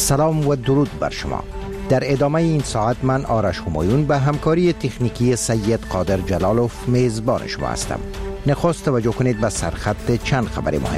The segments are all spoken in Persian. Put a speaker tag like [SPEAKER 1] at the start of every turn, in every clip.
[SPEAKER 1] سلام و درود بر شما. در ادامه این ساعت من آرش همایون به همکاری تکنیکی سید قادر جلالوف میزبان شما هستم. نخست توجه کنید به سرخط چند خبر مهم.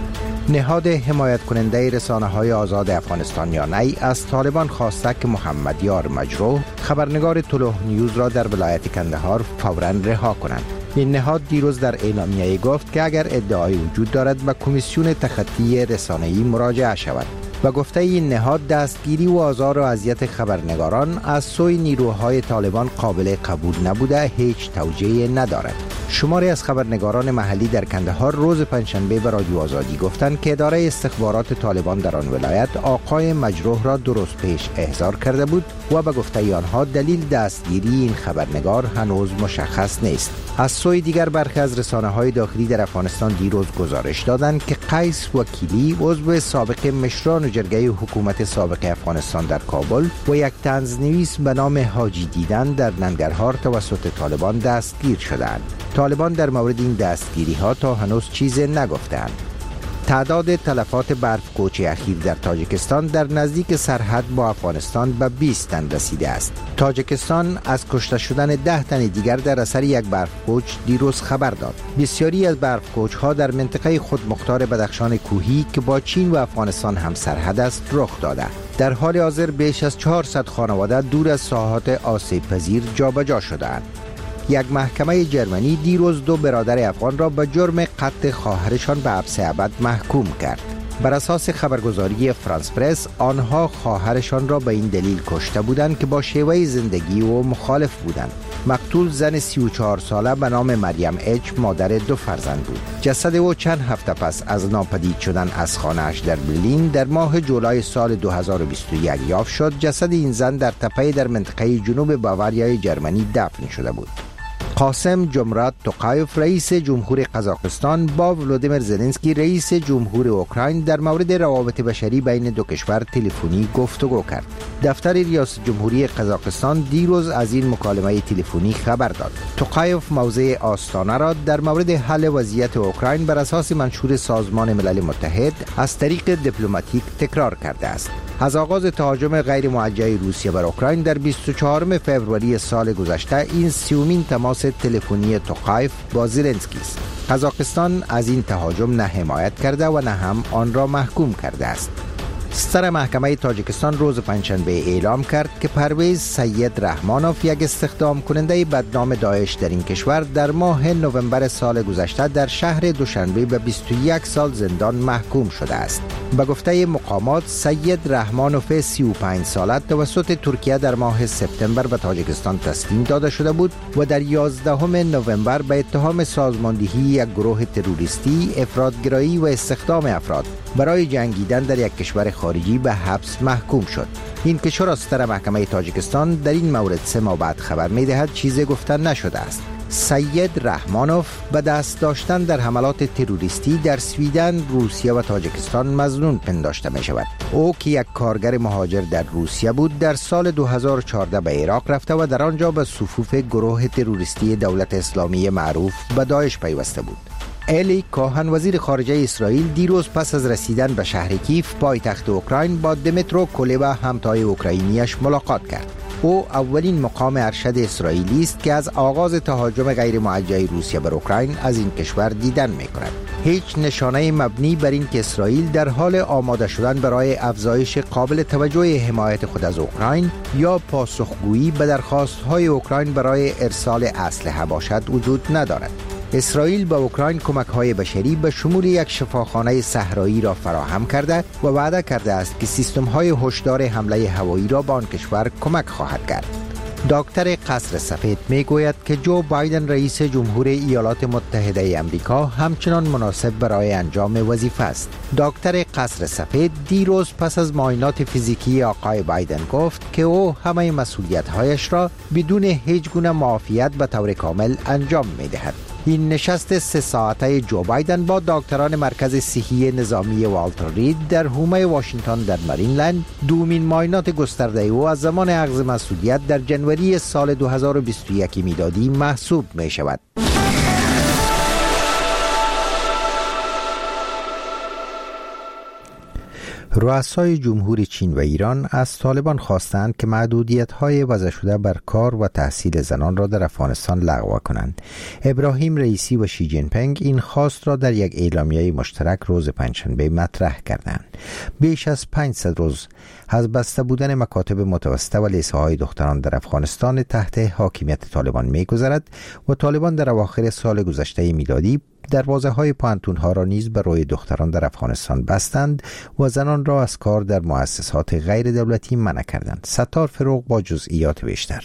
[SPEAKER 1] نهاد حمایت کننده رسانه‌های آزاد افغانستان یا نی از طالبان خواسته که محمد یار مجروح خبرنگار طلوع نیوز را در ولایت کندهار فوراً رها کنند. این نهاد دیروز در اعلامیه گفت که اگر ادعای وجود دارد به کمیسیون تخطی رسانه‌ای مراجعه شود. و گفته این نهاد دستگیری و آزار و اذیت خبرنگاران از سوی نیروهای طالبان قابل قبول نبوده، هیچ توجیه ندارد. شماری از خبرنگاران محلی در کندهار روز پنجشنبه به رادیو آزادی گفتند که اداره استخبارات طالبان در آن ولایت آقای مجروح را درست پیش احضار کرده بود و به گفته آنها دلیل دستگیری این خبرنگار هنوز مشخص نیست. از سوی دیگر برخی از رسانه‌های داخلی در افغانستان دیروز گزارش دادند که قیس وکیلی عضو سابق مشران جرگه حکومت سابق افغانستان در کابل و یک طنزنویس به نام حاجی دیدن در ننگرهار توسط طالبان دستگیر شدند. طالبان در مورد این دستگیری ها تا هنوز چیزی نگفتند. تعداد تلفات برف‌کوچ اخیر در تاجیکستان در نزدیک سرحد با افغانستان به 20 تن رسیده است. تاجیکستان از کشته شدن 10 تن دیگر در اثر یک برف‌کوچ دیروز خبر داد. بسیاری از برف‌کوچ ها در منطقه خودمختار بدخشان کوهی که با چین و افغانستان هم سرحد است رخ داده. در حال حاضر بیش از 400 خانواده دور از ساحات آسیب پذیر جابجا شده‌اند. یک محکمه جرمنی دیروز 2 برادر افغان را به جرم قتل خواهرشان به حبس ابد محکوم کرد. بر اساس خبرگزاری فرانس پرس، آنها خواهرشان را به این دلیل کشته بودند که با شیوه زندگی و مخالف بودند. مقتول زن 34 ساله به نام مریم اچ مادر 2 فرزند بود. جسد او چند هفته پس از ناپدید شدن از خانه‌اش در برلین در ماه جولای سال 2021 یافت شد. جسد این زن در تپه‌ای در منطقه جنوب باواریای جرمنی دفن شده بود. قاسم جمرات توقایف رئیس جمهور قزاقستان با ولودیمیر زلنسکی رئیس جمهور اوکراین در مورد روابط بشری بین دو کشور تلفنی گفتگو کرد. دفتر ریاست جمهوری قزاقستان دیروز از این مکالمه تلفنی خبر داد. توقایف موضع آستانه را در مورد حل وضعیت اوکراین بر اساس منشور سازمان ملل متحد از طریق دیپلماتیک تکرار کرده است. از آغاز تهاجم غیر موجه روسیه بر اوکراین در 24 فوریه سال گذشته این 30مین تماس تلفنی توقایف با زلنسکی است. قزاقستان از این تهاجم نه حمایت کرده و نه هم آن را محکوم کرده است. ستر محکمه تاجیکستان روز پنجشنبه اعلام کرد که پرویز سید رحمانوف، یک استخدام کننده بدنام داعش در این کشور، در ماه نوامبر سال گذشته در شهر دوشنبه به 21 سال زندان محکوم شده است. به گفته مقامات، سید رحمانوف 35 ساله توسط ترکیه در ماه سپتامبر به تاجیکستان تسلیم داده شده بود و در 11 نوامبر به اتهام سازماندهی یک گروه تروریستی، افراط‌گرایی و استخدام افراد برای جنگیدن در یک کشور خارجی به حبس محکوم شد. این کشور از ستر محکمه تاجیکستان در این مورد 3 ماه بعد خبر می‌دهد چیزی گفته نشده است. سید رحمانوف به دست داشتن در حملات تروریستی در سویدن، روسیه و تاجیکستان مظنون پنداشته می شود. او که یک کارگر مهاجر در روسیه بود، در سال 2014 به عراق رفته و در آنجا به صفوف گروه تروریستی دولت اسلامی معروف به داعش پیوسته بود. الی کوهن، وزیر خارجه اسرائیل، دیروز پس از رسیدن به شهر کیف پایتخت اوکراین با دمیترو کولبا همتای اوکراینیش ملاقات کرد. او اولین مقام ارشد اسرائیلی است که از آغاز تهاجم غیر موجه روسیه بر اوکراین از این کشور دیدن می کند. هیچ نشانه مبنی بر این که اسرائیل در حال آماده شدن برای افزایش قابل توجه حمایت خود از اوکراین یا پاسخگویی به درخواست‌های اوکراین برای ارسال اسلحه باشد وجود ندارد. اسرائیل به اوکراین کمک‌های بشری به شمول یک شفاخانه صحرایی را فراهم کرده و وعده کرده است که سیستم‌های هشدار حمله هوایی را به آن کشور کمک خواهد کرد. دکتر قصر سفید میگوید که جو بایدن رئیس جمهور ایالات متحده آمریکا همچنان مناسب برای انجام وظیفه است. دکتر قصر سفید دیروز پس از معاینات فیزیکی آقای بایدن گفت که او همه مسئولیت‌هایش را بدون هیچ گونه معافیت به طور کامل انجام می‌دهد. این نشست 3 ساعته جو بایدن با دکتران مرکز صحی نظامی والتر رید در حومه واشنگتن در مریلند دومین معاینات گسترده او از زمان اخذ مسئولیت در جنوری سال 2021 میلادی محسوب می شود. رؤسای جمهور چین و ایران از طالبان خواستند که محدودیت‌های وضع شده بر کار و تحصیل زنان را در افغانستان لغو کنند. ابراهیم رئیسی و شی جین پینگ این خواست را در یک اعلامیه مشترک روز پنجشنبه مطرح کردند. بیش از 500 روز از بسته بودن مکاتب متوسطه و لیسه‌های دختران در افغانستان تحت حاکمیت طالبان می‌گذرد و طالبان در اواخر سال گذشته میلادی دروازه‌های پانتون‌ها را نیز برای دختران در افغانستان بستند و زنان را از کار در مؤسسات غیر دولتی منع کردند. ستار فروغ با جزئیات بیشتر.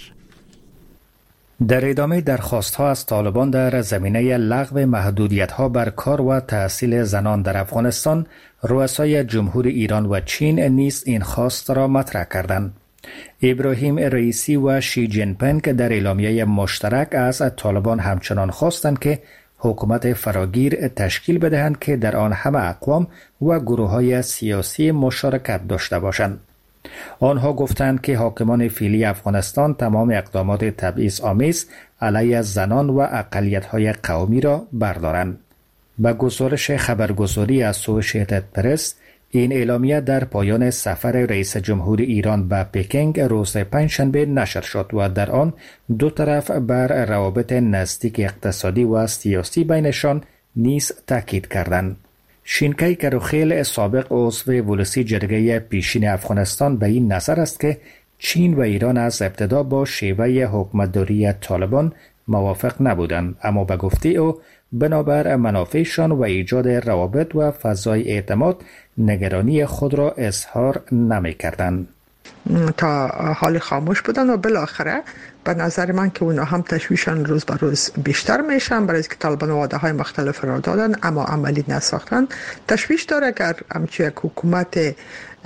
[SPEAKER 2] در ادامه درخواست‌ها از طالبان در زمینه لغو محدودیت‌ها بر کار و تحصیل زنان در افغانستان، رؤسای جمهور ایران و چین نیز این خواست را مطرح کردند. ابراهیم رئیسی و شی جین پینگ در اعلامیه مشترک از طالبان همچنان خواستند که حکومت فراگیر تشکیل بدهند که در آن همه اقوام و گروه‌های سیاسی مشارکت داشته باشند. آنها گفتند که حاکمان فعلی افغانستان تمام اقدامات تبعیض‌آمیز علیه زنان و اقلیت‌های قومی را بردارند. به گزارش خبرگزاری اسوسییتد پرس، این اعلامیه در پایان سفر رئیس جمهور ایران به پکینگ روز پنجشنبه نشر شد و در آن دو طرف بر روابط نزدیک اقتصادی و سیاسی بینشان نیز تاکید کردند. شینکای کروخیل، سابق عضو ولسی جرگه پیشین افغانستان، به این نظر است که چین و ایران از ابتدا با شیوه حکومتداری طالبان موافق نبودند، اما به گفته او بنابر منافعشان و ایجاد روابط و فضای اعتماد نگرانی خود را اظهار نمی‌کردند.
[SPEAKER 3] تا حال خاموش بودن و بالاخره به نظر من که اونا هم تشویشان روز به روز بیشتر میشن، برای اینکه طالبان وعده های مختلف را دادن اما عملی نساختن. تشویش داره اگر همچون یک حکومت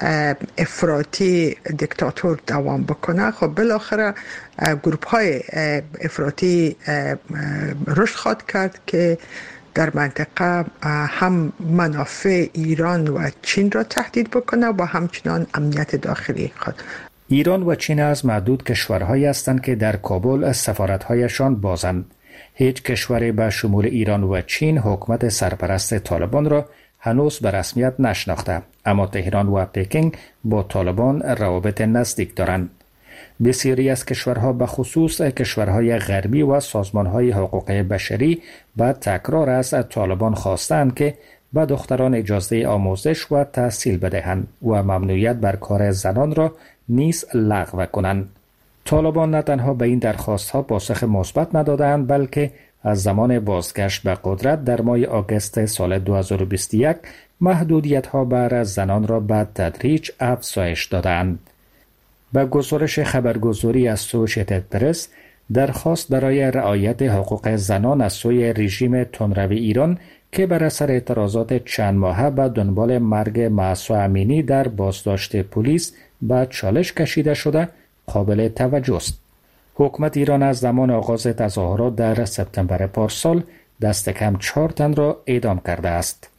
[SPEAKER 3] افراطی دیکتاتور دوام بکنه، خب بالاخره گروپ های افراطی رشد خواهد کرد که در منطقه هم منافع ایران و چین را تهدید بکنه و همچنان امنیت داخلی خود.
[SPEAKER 2] ایران و چین از معدود کشورهایی هستند که در کابل سفارت‌هایشان بازند. هیچ کشوری به شمول ایران و چین حکومت سرپرست طالبان را هنوز به رسمیت نشناخته، اما تهران و پکینگ با طالبان روابط نزدیک دارند. بسیاری از کشورها به خصوص کشورهای غربی و سازمانهای حقوق بشری به تکرار از طالبان خواستند که به دختران اجازه آموزش و تحصیل بدهند و ممنوعیت بر کار زنان را نیز لغو کنند. طالبان نه تنها به این درخواستها پاسخ مثبت ندادند، بلکه از زمان بازگشت به قدرت در ماه آگوست سال 2021 محدودیت‌ها بر زنان را به تدریج افزایش دادند. به گزارش خبرگزاری اسوسییتد پرس، درخواست برای رعایت حقوق زنان از سوی رژیم تندروی ایران که بر اثر اعتراضات چند ماهه به دنبال مرگ مهسا امینی در بازداشت پلیس به چالش کشیده شده قابل توجه است. حکومت ایران از زمان آغاز تظاهرات در سپتامبر پارسال دست کم 4 تن را اعدام کرده است.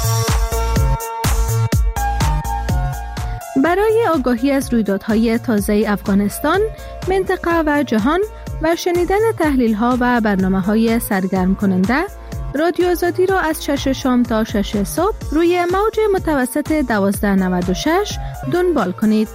[SPEAKER 4] برای آگاهی از رویدادهای تازه افغانستان، منطقه و جهان و شنیدن تحلیل‌ها و برنامه‌های سرگرم کننده، رادیو آزادی را از 6 شام تا 6 صبح روی موج متوسط 1296 دنبال کنید.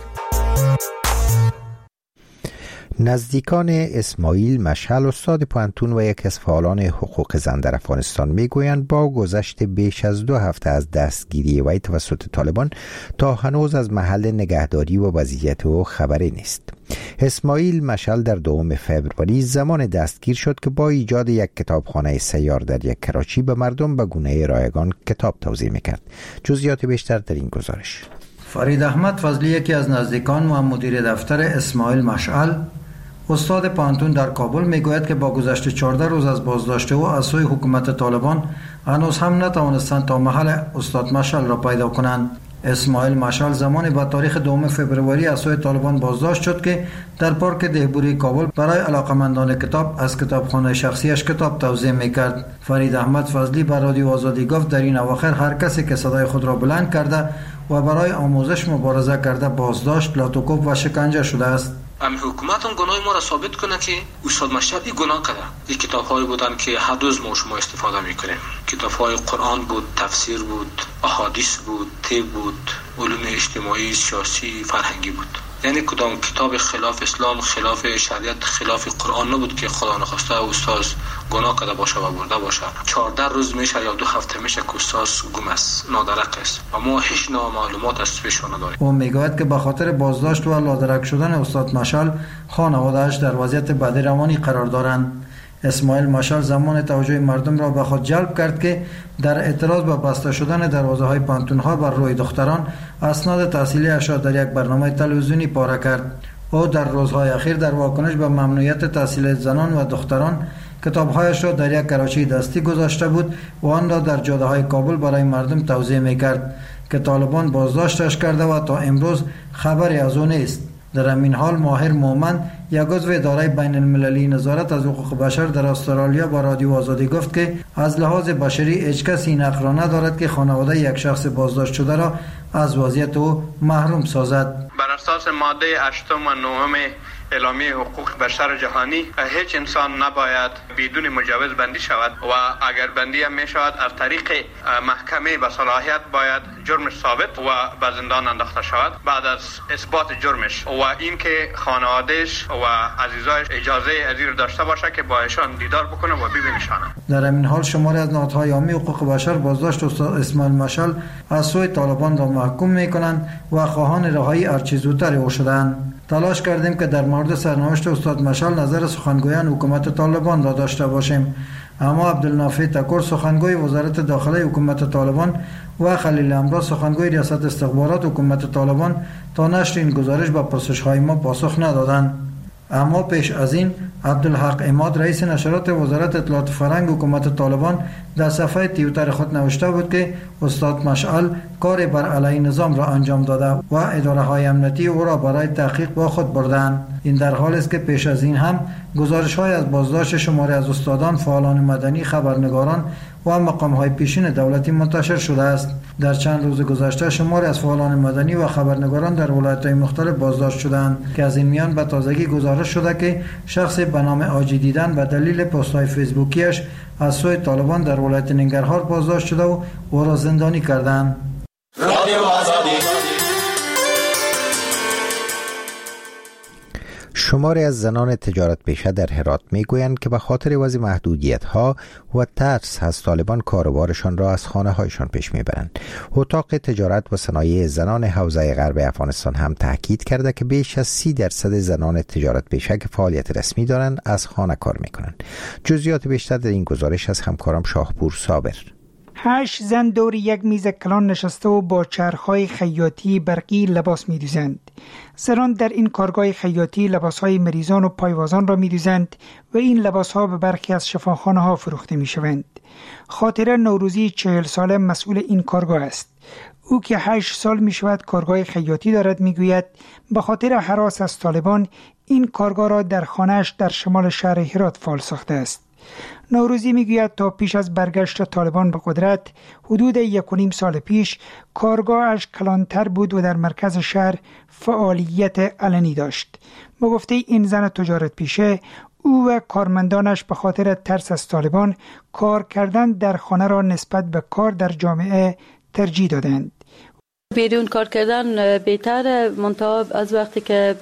[SPEAKER 1] نزدیکان اسماعیل مشعل، استاد پانتون و یک از فعالان حقوق زن در افغانستان میگویند با گذشت بیش از 2 هفته از دستگیری وی توسط طالبان تا هنوز از محل نگهداری و وضعیت او خبری نیست. اسماعیل مشعل در 2 فوریه زمان دستگیر شد که با ایجاد یک کتابخانه سیار در یک کراچی به مردم به گونه رایگان کتاب توزیع میکرد. جزئیات بیشتر در این گزارش.
[SPEAKER 5] فرید احمد فضلی، یکی از نزدیکان و مدیر دفتر اسماعیل مشعل، استاد پانتون در کابل، میگوید که با گذشت 14 روز از بازداشت او از سوی حکومت طالبان هنوز هم نتوانستند تا محل استاد مشعل را پیدا کنند. اسماعیل مشعل زمانی با تاریخ 2 فوریه از سوی طالبان بازداشت شد که در پارک دهبوری کابل برای علاقمندان کتاب از کتابخانه شخصیش کتاب توزیع میکرد. فرید احمد فضلی به رادیو آزادی گفت در این اواخر هر کسی که صدای خود را بلند کرده و برای آموزش مبارزه کرده بازداشت، لاتوکوب و شکنجه شده است.
[SPEAKER 6] ام حکومت هم گناه ما را ثابت کنه که استاد مشعل گناه کرده. این کتاب‌های بودن که هر روز ما شما استفاده می‌کنیم. کتاب‌های قرآن بود، تفسیر بود، احادیث بود، طب بود، علوم اجتماعی، سیاسی، فرهنگی بود. یعنی کدام کتاب خلاف اسلام، خلاف شریعت، خلاف قرآن نبود که خدا نخواسته استاد گناه کرده باشه و برده باشه. 14 روز میشه یا 2 هفته میشه که استاد گم است، نادرک است و ما هیچ معلومات از پیشون نداریم.
[SPEAKER 5] او میگوید که به خاطر بازداشت و نادرک شدن استاد مشعل خانواده‌اش در وضعیت بد روانی قرار دارند. اسماعیل مشعل زمان توجه مردم را به خود جلب کرد که در اعتراض به بسته شدن دروازه‌های پانتون‌ها بر روی دختران اسناد تحصیلی‌اش را در یک برنامه تلویزیونی پاره کرد. او در روزهای اخیر در واکنش به ممنوعیت تحصیل زنان و دختران کتاب‌هایش را در یک کراچی دستی گذاشته بود و آن را در جاده‌های کابل برای مردم توزیع می‌کرد که طالبان بازداشتش کرده و تا امروز خبری از او نیست. در همین حال ماهر مومن، یک عضو اداره بین المللی نظارت از حقوق بشر در استرالیا، با رادیو آزادی گفت که از لحاظ بشری هیچ کسی این حق را ندارد که خانواده یک شخص بازداشت شده را از وضعیت او محروم سازد.
[SPEAKER 7] بر اساس ماده 8 و 9 اعلامیه حقوق بشر جهانی هیچ انسان نباید بدون مجوز بندی شود و اگر بندی هم می شود از طریق محکمه به صلاحیت باید جرمش ثابت و به زندان انداخته شود بعد از اثبات جرمش و اینکه خانواده‌اش و عزیزایش اجازه ازیر داشته باشه که با ایشان دیدار بکنه و ببینشان.
[SPEAKER 5] در همین حال شماری از نهادهای عامی حقوق بشر بازداشت استاد اسماعیل مشعل از سوی طالبان را محکوم می‌کنند و خواهان رهایی هرچه زودتر او شدند. تلاش کردیم که در مورد سرنوشت استاد مشعل نظر سخنگویان حکومت طالبان را داشته باشیم، اما عبدالنافع تکور سخنگوی وزارت داخله حکومت طالبان و خلیل امرا سخنگوی ریاست استخبارات حکومت طالبان تا نشر این گزارش به پرسش‌های ما پاسخ ندادند. اما پیش از این عبدالحق عماد رئیس نشرات وزارت اطلاعات فرهنگ حکومت طالبان در صفحه توییتر خود نوشته بود که استاد مشعل کار بر علیه نظام را انجام داده و اداره های امنیتی او را برای تحقیق با خود بردند. این در حالی است که پیش از این هم گزارش های از بازداشت شماری از استادان، فعالان مدنی، خبرنگاران و مقام های پیشین دولتی منتشر شده است. در چند روز گذشته شماری از فعالان مدنی و خبرنگاران در ولایت های مختلف بازداشت شدند که از این میان به تازگی گزارش شده که شخص به نام آجی دیدن به دلیل پست های فیسبوکیش از سوی طالبان در ولایت ننگرهار بازداشت شده و او را زندانی کردند.
[SPEAKER 1] شماری از زنان تجارت پیشه در هرات میگویند که به خاطر وضع محدودیت‌ها و ترس از طالبان کاروبارشان را از خانه‌هایشان پیش میبرند. اتاق تجارت و صنایع زنان حوزه غرب افغانستان هم تاکید کرده که بیش از 30% زنان تجارت پیشه که فعالیت رسمی دارند از خانه کار میکنند. جزئیات بیشتر در این گزارش از همکارم شاهپور صابر.
[SPEAKER 8] 8 زن دور یک میز کلان نشسته و با چرخهای خیاطی برقی لباس می‌دوزند. زنان در این کارگاه خیاطی لباسهای مریضان و پایوازان را می‌دوزند و این لباسها به برخی از شفاخانه‌ها فروخته می‌شوند. خاطره نوروزی 40 ساله مسئول این کارگاه است. او که 8 سال می‌شود کارگاه خیاطی دارد می‌گوید به خاطر هراس از طالبان این کارگاه را در خانه‌اش در شمال شهر هرات فعال ساخته است. نوروزی میگوید تا پیش از برگشت طالبان به قدرت حدود 1.5 سال پیش کارگاهش کلانتر بود و در مرکز شهر فعالیت علنی داشت. به گفته این زن تجارت پیشه، او و کارمندانش به خاطر ترس از طالبان کار کردن در خانه را نسبت به کار در جامعه ترجیح دادند.
[SPEAKER 9] بیرون کار کردن بهتره، منتها از وقتی که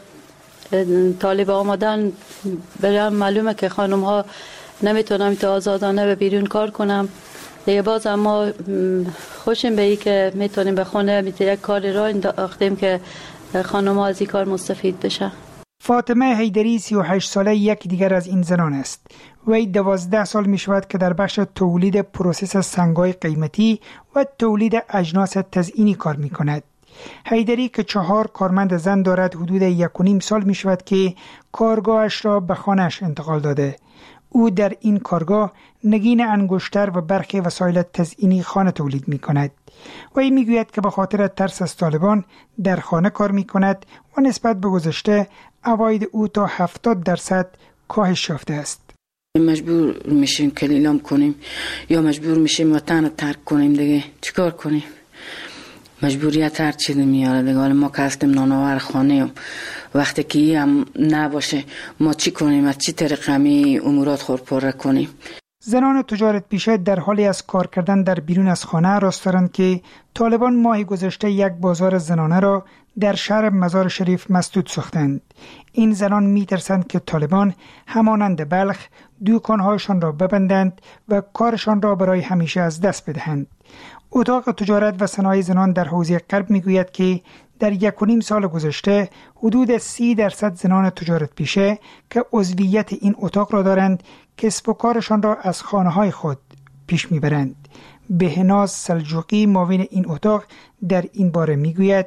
[SPEAKER 9] طالب آمدن برام معلومه که خانم ها نمیتونم تا آزادانه به بیرون کار کنم. دیگه باز اما خوشم به ای که میتونیم به خونه یک کار را انداختیم که خانم ها از این کار مستفید بشه.
[SPEAKER 8] فاطمه حیدری 38 ساله یک دیگر از این زنان است. وی 12 سال می شود که در بخش تولید پروسس سنگ‌های قیمتی و تولید اجناس تزئینی کار می کند. حیدری که 4 کارمند زن دارد حدود 1.5 سال می شود که کارگاهش را به خانه‌اش انتقال داده. او در این کارگاه نگین انگشتر و برخی وسایل تزئینی خانه تولید می کند. وی می گوید که به خاطر ترس از طالبان در خانه کار می کند و نسبت به گذشته عواید او تا 70% کاهش یافته است.
[SPEAKER 10] مجبور میشیم که اعلام کنیم یا مجبور میشیم وطن ترک کنیم دیگه. چیکار کنیم؟ مجبوریت هر چی میاره دیگه. ما که هستیم نانآور خانه، وقتی که هم نباشه ما چی کنیم؟ از چی طریقه می امورات خود پر کنیم؟
[SPEAKER 8] زنان تجارت پیشه در حالی از کار کردن در بیرون از خانه راست دارند که طالبان ماه گذشته یک بازار زنانه را در شهر مزار شریف مسدود ساختند. این زنان می ترسند که طالبان همانند بلخ دکانهایشان را ببندند و کارشان را برای همیشه از دست بدهند. اتاق تجارت و صنایع زنان در حوزه غرب می گوید که در 1.5 سال گذشته حدود 30% زنان تجارت پیشه که عضویت این اتاق را دارند کسب و کارشان را از خانه‌های خود پیش میبرند. بهناز سلجوقی معاون این اتاق در این باره میگوید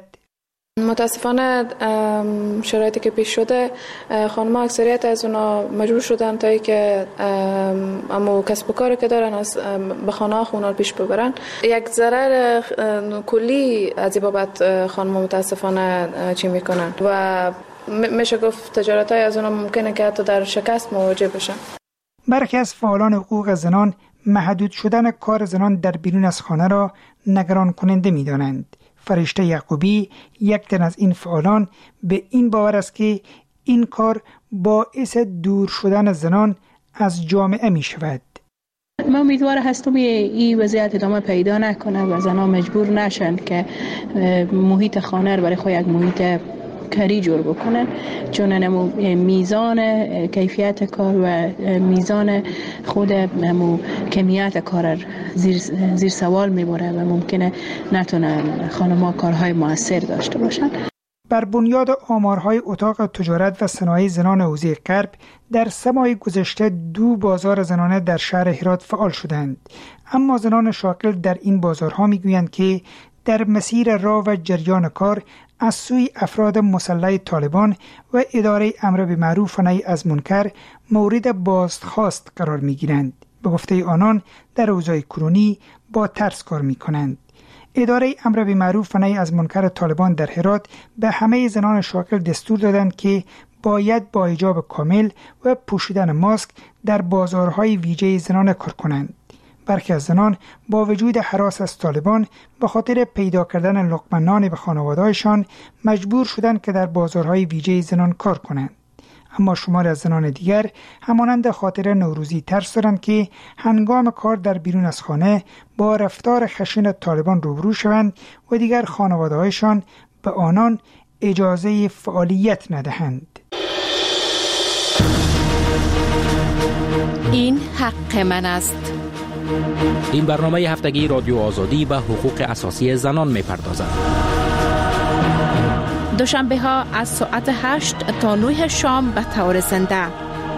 [SPEAKER 11] متاسفانه شرایطی که پیش شده خانم‌ها اکثریت از اونا مجبور شدن تا که اما کسب و کاری که دارن از به خانه‌ها خونا پیش ببرن. یک ضرر کلی از بابت خانم‌ها متاسفانه چی میکنن و میشه گفت تجارت‌های از اونا ممکنه که حتی در شکست مواجه بشن.
[SPEAKER 8] برخی از فعالان حقوق زنان محدود شدن کار زنان در بیرون از خانه را نگران کننده می‌دانند. فرشته یعقوبی یک تن از این فعالان به این باور است که این کار باعث دور شدن زنان از جامعه می شود.
[SPEAKER 12] من امیدوار هستم این وضعیت ادامه پیدا نکنه و زنان مجبور نشن که محیط خانه رو برای خود یک محیط کاری جور بکنن، چون میزان کیفیت کار و میزان خود کمیت کار زیر سوال میبره و ممکنه نتونن خانم‌ها کارهای مؤثر داشته باشن.
[SPEAKER 8] بر بنیاد آمارهای اتاق تجارت و صنایع زنان حوزه غرب در 3 ماه گذشته 2 بازار زنانه در شهر هرات فعال شدند، اما زنان شاغل در این بازارها میگویند که در مسیر راه و جریان کار از سوی افراد مسلح طالبان و اداره امر به معروف و نهی از منکر مورد بازخواست قرار می گیرند. به گفته آنان در اوضاع کنونی با ترس کار می کنند. اداره امر به معروف و نهی از منکر طالبان در هرات به همه زنان شاغل دستور دادند که باید با حجاب کامل و پوشیدن ماسک در بازارهای ویژه زنان کار کنند. برخی از زنان با وجود هراس از طالبان به خاطر پیدا کردن لقمه نان به خانواده‌هایشان مجبور شدند که در بازارهای ویژه زنان کار کنند. اما شمار از زنان دیگر همانند خاطر نوروزی ترس دارند که هنگام کار در بیرون از خانه با رفتار خشن طالبان روبرو شوند و دیگر خانواده‌هایشان به آنان اجازه فعالیت ندهند.
[SPEAKER 13] این حق من است.
[SPEAKER 14] این برنامه هفتگی رادیو آزادی به حقوق اساسی زنان می‌پردازد.
[SPEAKER 13] دوشنبه ها از ساعت 8 تا 9 شام به طور زنده.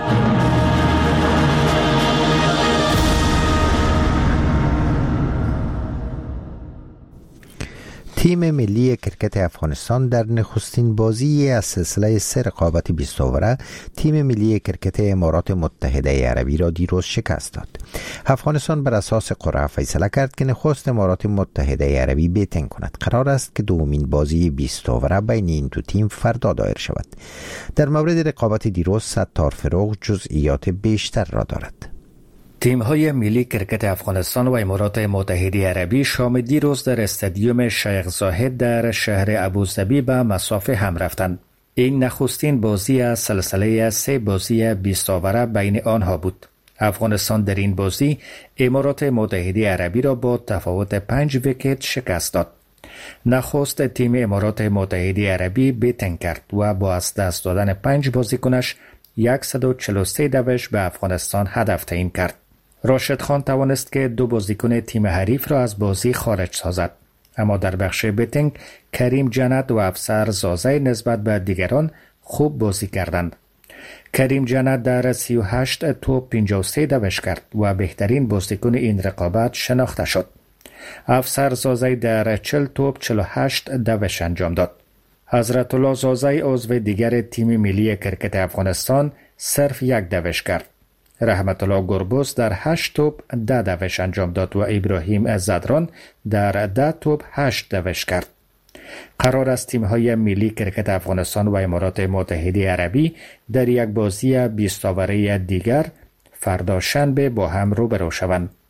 [SPEAKER 1] تیم ملی کرکت افغانستان در نخستین بازی از سلسله 3 رقابت 20 اووره تیم ملی کرکت امارات متحده عربی را دیروز شکست داد. افغانستان بر اساس قرعه فیصله کرد که نخست امارات متحده عربی بیتن کند. قرار است که دومین بازی 20 اووره بین این دو تیم فردا دایر شود. در مورد رقابت دیروز ستار فروغ جزئیات بیشتر را دارد.
[SPEAKER 2] تیم‌های ملی کرکت افغانستان و امارات متحده عربی شام دیروز در استادیوم شیخ زاهد در شهر ابوظبی به مصاف هم رفتند. این نخستین بازی از سلسله 3 بازی 20 اووره بین آنها بود. افغانستان در این بازی امارات متحده عربی را با تفاوت 5 ویکت شکست داد. نخست تیم امارات متحده عربی بیتن کرد و با از دست دادن 5 بازیکنش 143 دوش به افغانستان هدف تعیین کرد. راشد خان توانست که 2 بازیکن تیم حریف را از بازی خارج سازد، اما در بخش بیتینگ کریم جنت و افسر زازی نسبت به دیگران خوب بازی کردند. کریم جنت در 38 توپ 53 دوش کرد و بهترین بازیکن این رقابت شناخته شد. افسر زازی در 40 توپ 48 دوش انجام داد. حضرت الله زازی عضو دیگر تیم ملی کرکت افغانستان صرف 1 دوش کرد. رحمت الله گربوس در 8 توپ 10 دوش انجام داد و ابراهیم زدران در 10 توپ 8 دوش کرد. قرار است تیم‌های ملی کرکت افغانستان و امارات متحده عربی در یک بازی 20 اووره دیگر فردا شنبه با هم روبرو شوند.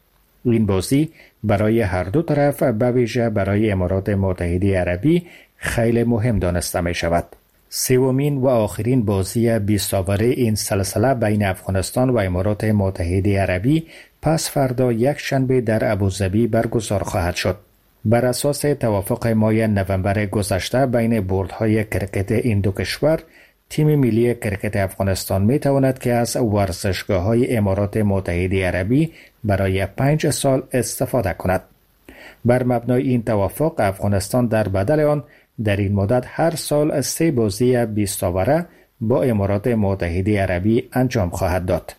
[SPEAKER 2] این بازی برای هر دو طرف به ویژه برای امارات متحده عربی خیلی مهم دانسته می شود. سومین و آخرین بازی 20 اوره این سلسله بین افغانستان و امارات متحده عربی پس فردا یک شنبه در ابوظبی برگزار خواهد شد. بر اساس توافق ماه نوامبر گذشته بین بوردهای کرکت این دو کشور، تیم ملی کرکت افغانستان می تواند که از ورزشگاه‌های امارات متحده عربی برای 5 سال استفاده کند. بر مبنای این توافق افغانستان در بدل آن در این مدت هر سال 3 بازی 20 اوره با امارات متحده عربی انجام خواهد داد.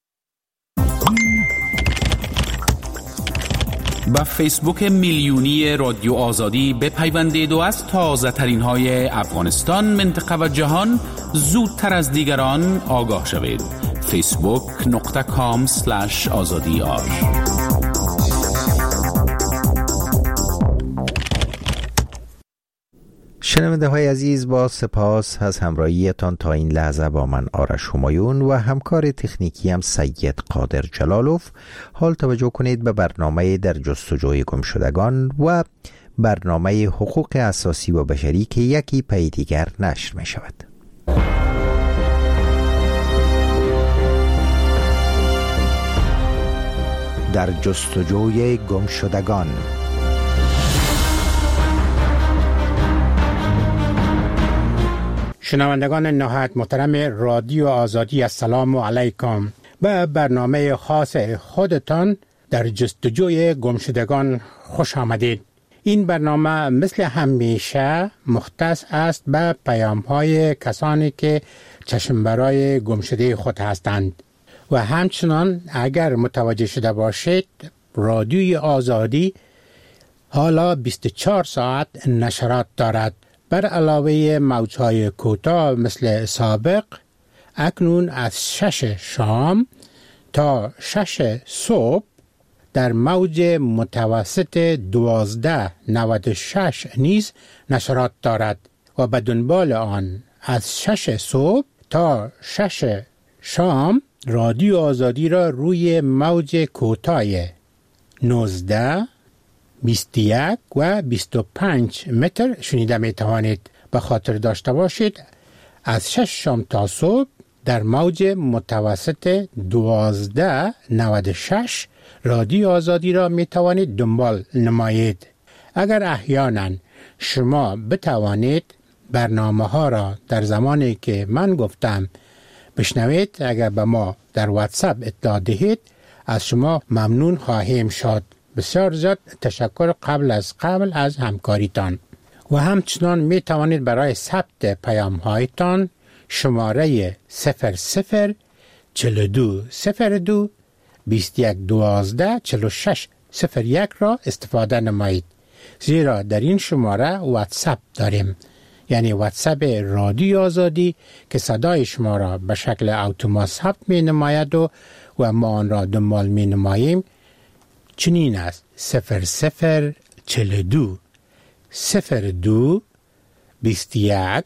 [SPEAKER 15] با فیسبوک میلیونی رادیو آزادی بپیوندید و از تازه ترین های افغانستان، منطقه و جهان زودتر از دیگران آگاه شوید. facebook.com/azadiar.
[SPEAKER 1] شنونده های عزیز، با سپاس از همراهیتان تا این لحظه با من آرش همایون و همکار تکنیکی هم سید قادر جلالوف. حال توجه کنید به برنامه در جستجوی گمشدگان و برنامه حقوق اساسی و بشری که یکی پی دیگر نشر می شود. در جستجوی گمشدگان.
[SPEAKER 16] شنوندگان نهایت محترم رادیو آزادی، السلام علیکم. به برنامه خاص خودتان در جستجوی گمشدگان خوش آمدید. این برنامه مثل همیشه مختص است به پیام‌های کسانی که چشم برای گمشده خود هستند و همچنان اگر متوجه شده باشید رادیوی آزادی حالا 24 ساعت نشرات دارد. بر علاوه موجهای کوتاه مثل سابق، اکنون از 6 شام تا 6 صبح در موج متوسط 1296 نیز نشرات دارد و به دنبال آن از 6 صبح تا 6 شام رادیو آزادی را روی موج کوتاه 19 21 و 25 متر شنیده می توانید. به خاطر داشته باشید از 6 شام تا صبح در موج متوسط 1296 رادیو آزادی را می توانید دنبال نمایید. اگر احیانا شما بتوانید برنامه ها را در زمانی که من گفتم بشنوید، اگر به ما در واتساپ اطلاع دهید از شما ممنون خواهیم شد. بسیار زیاد تشکر قبل از همکاریتان. و همچنان می توانید برای ثبت پیام هایتان شماره 00 42 02 21 12 46 01 را استفاده نمایید، زیرا در این شماره واتساپ داریم، یعنی واتساپ رادیو آزادی که صدای شما را به شکل اتومات ثبت می نماید و ما آن را دنبال می نماییم. چنین است: 00 42 02 21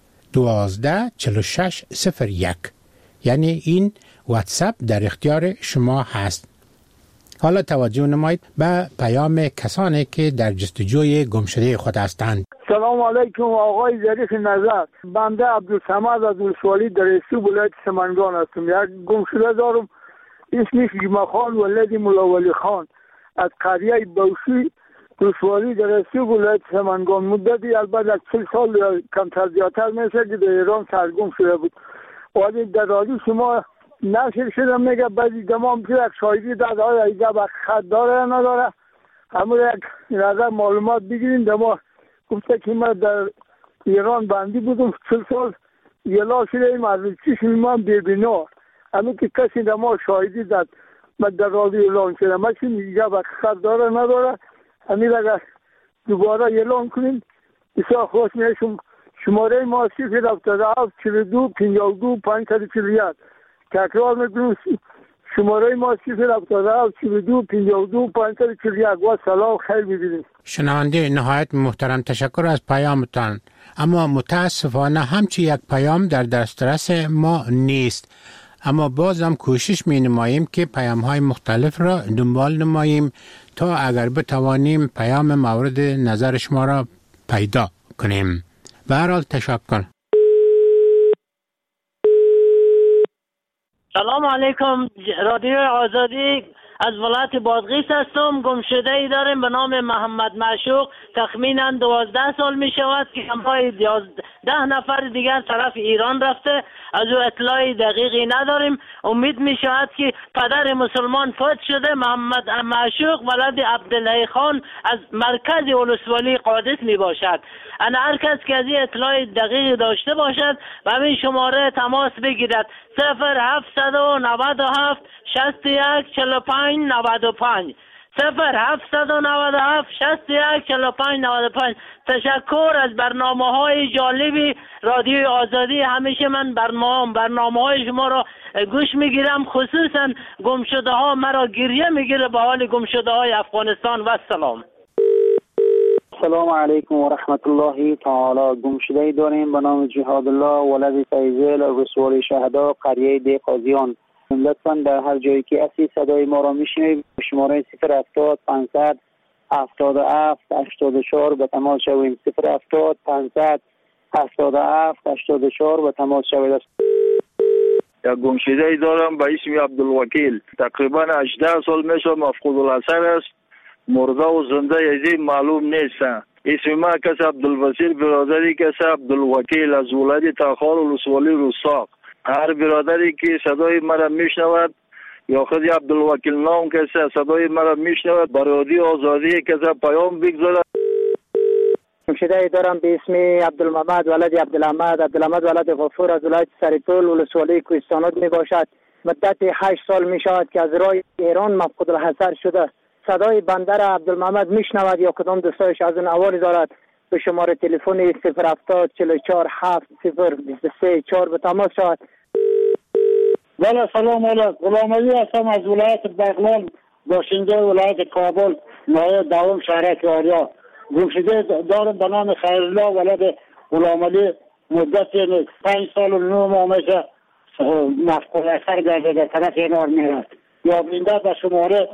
[SPEAKER 16] 12 46 01. یعنی این واتساپ در اختیار شما هست. حالا توجه نمایید به پیام کسانی که در جستجوی گمشده خود هستند.
[SPEAKER 17] سلام علیکم آقای ظریف نظر. بنده عبدالصمد از ولسوالی در استو ولایت سمنگان هستم. یک گمشده دارم، اسمش جمعخان ولد مولا ولی خان، از قریه بوشی ولسوالی در استو ولایت سمنگان. مدتی البته 40 سال یا کمتر زیادتر میشه که در ایران سرگم شده بود. ولی در رادیو شما نشر شده، میگه بعضی دمام که یک شاهدی داده های ایجا با خط داره یا نداره، همه یک نظر معلومات بگیرین. دما گفته که من در ایران بندی بودم 40 سال، یلا شده ایم از چشم من ببینا، همه که کسی دما شاهدی داد من در رادیو اعلان شده. من چی ایجا با خط داره نداره، همین اگر دوباره اعلان کنین بسیار خوش میشم. شماره ما 077 42 52 541. تکرار میکنم، شماره ما 077 42 52 541. و سلام، خیر ببینید.
[SPEAKER 16] شنونده نهایت محترم، تشکر از پیامتان، اما متاسفانه همچی یک پیام در دسترس ما نیست. اما باز هم کوشش می نماییم که پیام های مختلف را دنبال نماییم تا اگر بتوانیم پیام مورد نظر شما را پیدا کنیم. به هر حال تشکر.
[SPEAKER 18] سلام علیکم، رادیو آزادی از ولایت بادغیس هستم. گمشده ای داریم به نام محمد معشوق، تخمینا 12 سال می شود که همراه 11 نفر دیگر طرف ایران رفته. از او اطلاعی دقیقی نداریم. امید می شود که پدر مسلمان فوت شده. محمد معشوق ولد عبدالله خان از مرکز ولسوالی قادس می باشد. انا هر کس که از این اطلاع دقیقی داشته باشد و همین شماره تماس بگیرد 0797 61 45 95 0797 61 45 95. تشکر از برنامه‌های جالبی رادیو آزادی. همیشه من برنامه‌های شما را گوش میگیرم، خصوصا گمشده ها مرا گریه میگیره به حال گمشده های افغانستان. و سلام.
[SPEAKER 19] السلام علیکم و رحمت الله تعالی. گمشده داریم به نام جهاد الله ولد فیضل رسول شهدا قریه دی قاضیان. لطفاً در هر جایی که اسی صدای ما را میشنوید شماره 070 500 77 84 به تماس شویم. 070 500 77 84 به تماس شوید.
[SPEAKER 20] یک گمشده ای دارم به اسم عبدالوکیل، تقریبا 18 سال میشه، مفقود الاثر است، مرده و زنده یزی معلوم نیستن. اسم ما کس عبدالوسیل، برادری کس عبدالوکیل از ولایت تاخار ولسوالی رستاق. هر برادری که صدای مرا میشنود یا خود عبدالوکیل نام کسی صدای مرا میشنود برادری آزادی کسی پیام بگذارد.
[SPEAKER 19] گمشده دارم به اسم عبدالمحمد ولد عبدالحمد ولد غفور از ولایت سریطول ولسوالی کوهستانات می باشد. مدت 8 سال می شود که از راه ایران مفقود الحضر شده. صدای بنده را عبدالمحمد میشنود یا کدام دوستایش از اون احوالی دارد به شماره تلفن 070 44 7 023 4 به تماس شود.
[SPEAKER 21] بله سلام علیکم. غلام علی هستم از ولایت بغلان، باشنده ولایت کابل، نایب دوم شهرک آریا. گمشده دارم به نام خیرالله ولد غلام علی، مدت 5 سال و 9 ماه میشه مفقود اثر گرده در طرف ایران میرد. یا بینده به شماره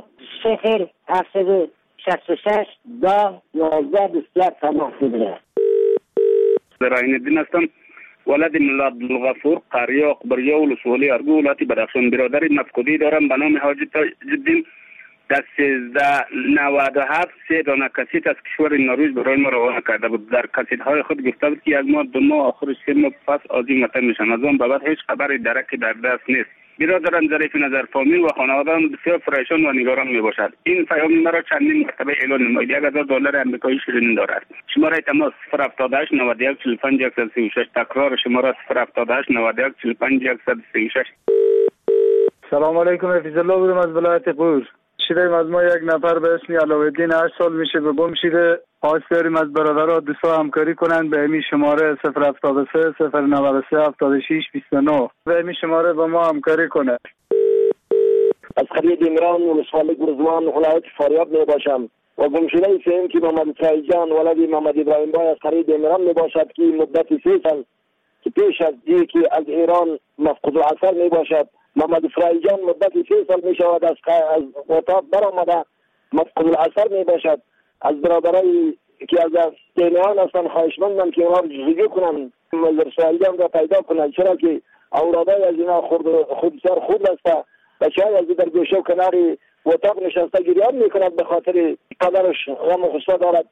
[SPEAKER 21] 0866 10 11 21 تماس بگیرد.
[SPEAKER 22] زراین الدین هستم، ولد ملا عبدالغفور، قریه اقبریه ولسوالی ارگو ولایت بدخشان. برادر مفقودی دارم به نام حاجی تاج‌الدین. در 1397 3 دانه کسیت از کشور نروژ برای ما روانه کرده بود. در کسیت های خود گفته بود که 1 ماه 2 ماه آخرش 3 ماه پس آزیم وطن میشن. از آن بعد هیچ خبری درکی در دست نیست. برادرم ظریف نظر فامیل و خانواده‌ام بسیار پریشان و نگران می باشد. این پیام مرا چندین مرتبه اعلان نمایید. $1000 آمریکایی شیرین دارد. شماره تماس 078 91 45 136. تکرار شماره 078 91 45 136.
[SPEAKER 23] سلام علیکم. حفیظ الله بودم از ولایت قور. شیریم از ما یک نفر به اسم علاءالدین 8 سال میشه به گم شده. خواست داریم از برادرها دوستا همکاری کنند به همین شماره 073 093 76 29 به همین شماره با ما همکاری کنه.
[SPEAKER 24] از قریه دیمران ولسوالی گرزوان ولایت فاریاب می باشم و گمشده سیم که محمد فرایجان ولد محمد ابراهیم بای از قریه دیمران می باشد که مدت 3 سال که پیش از دی که از ایران مفقود الاثر می باشد. محمد فرایجان مدت 3 سال می شود از اتاق برآمده مفقود الاثر می باشد. از برادرای که از دینیان هستن خواهشمندم که اونا رو جزگی کنن مزر فرایجان را پیدا کنن، چرا که اولادای از اینا خود بسیار خود است. بچه های از در گوشه و کناری اتاق نشسته گریان میکند به خاطر پدرش غم و غصه دارد.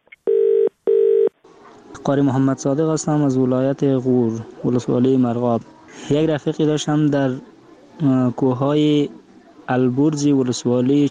[SPEAKER 25] قاری محمد صادق هستم از ولایت غور ولسوالی مرغاب. یک رفیقی داشتم در کوههای البرز ولسوالی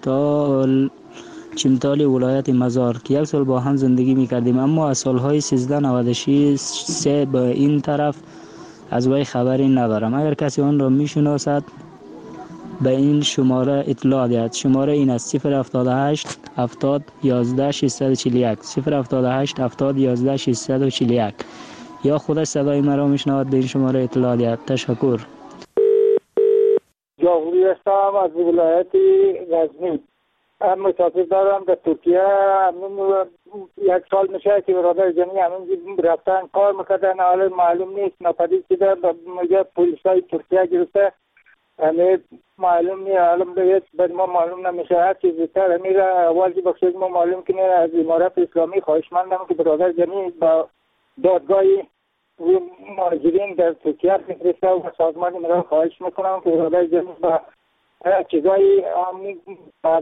[SPEAKER 25] چمتال ولایت مزار که 1 سال با هم زندگی میکردیم، اما از سالهای 1396 به این طرف از وی خبری ندارم. اگر کسی آن را میشناسد به این شماره اطلاع دهد. شماره این است 078 70 11 641 078 70 11 641 یا خودش صدای مرا میشنود به این شماره اطلاع دهد. تشکر.
[SPEAKER 21] جاهوری هستم از ولایت غزنی. مسافر دارم به ترکیه. 1 سال میشه که برادر جمعی همون رفتن کار میکردن، حالا معلوم نیست ناپدید شده. میگه پلیسای ترکیه گرفته
[SPEAKER 23] یعنی معلوم نیست، علم به بعد ما معلوم نمیشه. هر چیزی تر میره اول که بخشید ما معلوم کنه از امارات اسلامی خواهشمندم که برادر جنی با دادگاه مهاجرین در ترکیه میفرسته و سازمان ملل خواهش میکنم که برادر جنی با چیزایی